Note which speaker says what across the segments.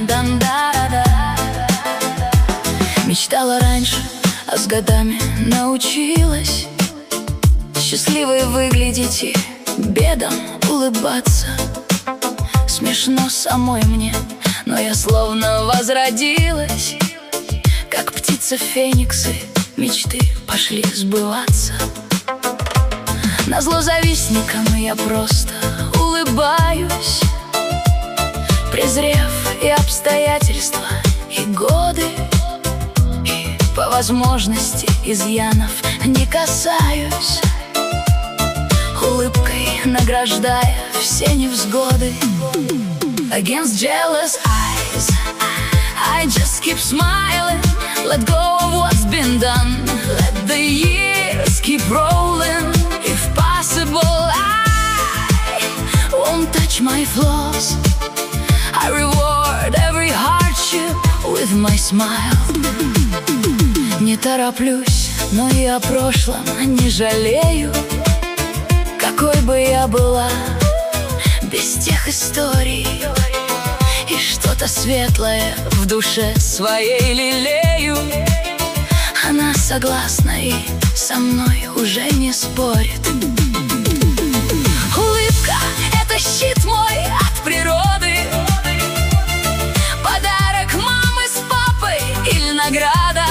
Speaker 1: дан-да-да. Мечтала раньше, а с годами научилась счастливой выглядеть и бедам улыбаться. Смешно самой мне, но я словно возродилась. Как птица фениксы, мечты пошли сбываться. Назло завистникам я просто улыбаюсь, презрев и обстоятельства, и годы, и по возможности изъянов не касаюсь, улыбкой награждая все невзгоды. Against jealous eyes, I just keep smiling. Let go of what's been done. Let the years keep rolling. If possible, I won't touch my flaws. I reward every hardship with my smile. Не тороплюсь, но и о прошлом не жалею. Какой бы я была без тех историй, и что-то светлое в душе своей лелею. Она согласна и со мной уже не спорит. Улыбка — это щит мой от природы, подарок мамы с папой или награда.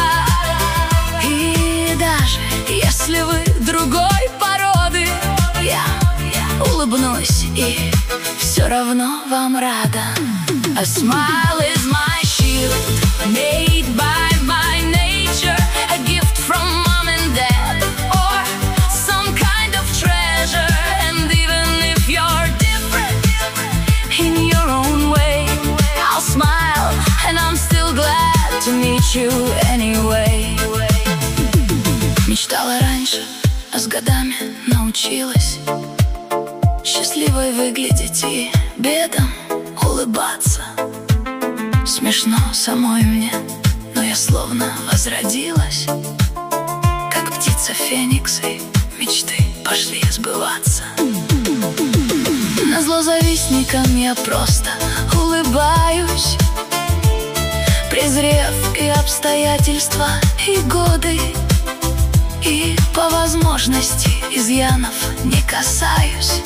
Speaker 1: И даже если вы другой породы, я улыбнусь и все равно вам рада. A smile is my shield, made by my nature, a gift from mom and dad, or some kind of treasure. And even if you're different in your own way, I'll smile and I'm still glad to meet you anyway. Мечтала раньше, а с годами научилась счастливой выглядеть и бедам улыбаться. Смешно самой мне, но я словно возродилась. Как птица фениксы, мечты пошли сбываться. Назло завистникам я просто улыбаюсь, презрев и обстоятельства, и годы, и по возможности изъянов не касаюсь,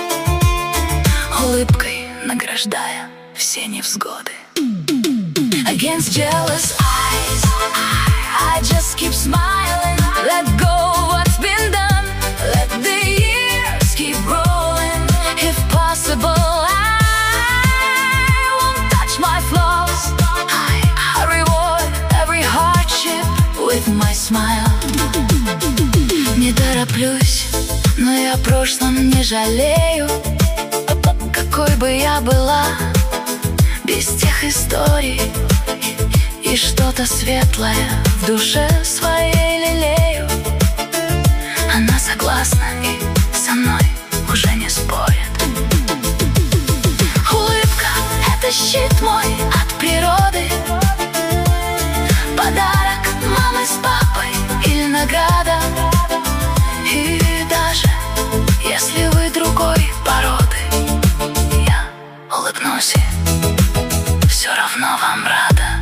Speaker 1: улыбкой награждая все невзгоды. Against jealous eyes, I just keep smiling. Let go of what's been done. Let the years keep rolling. If possible, I won't touch my flaws. I reward every hardship with my smile. Не тороплюсь, но я о прошлом не жалею. Какой бы я была без тех историй, и что-то светлое в душе своей лелею. Она согласна и со мной уже не спорит. Улыбка — это щит мой от природы, подарок мамы с папой или награда. И даже если вы другой породы, я улыбнусь и все равно вам рада.